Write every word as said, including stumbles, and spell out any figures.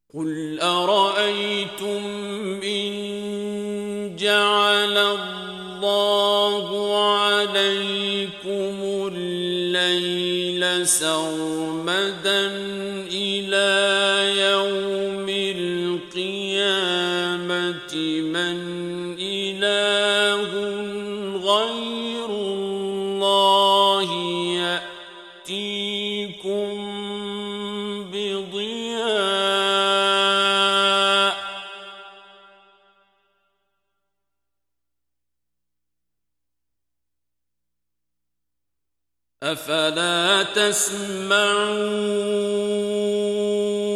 قُلْ أَرَأَيْتُمْ إِن جَعَلَ اللَّهُ عَلَيْكُمُ اللَّيْلَ سَرْمَدًا إِلَىٰ يَوْمِ الْقِيَامَةِ مَنْ إِلَٰهٌ غَيْرُ اللَّهِ يَأْتِيكُم بِضِيَاءٍ ۖ أَفَلَا تَسْمَعُونَ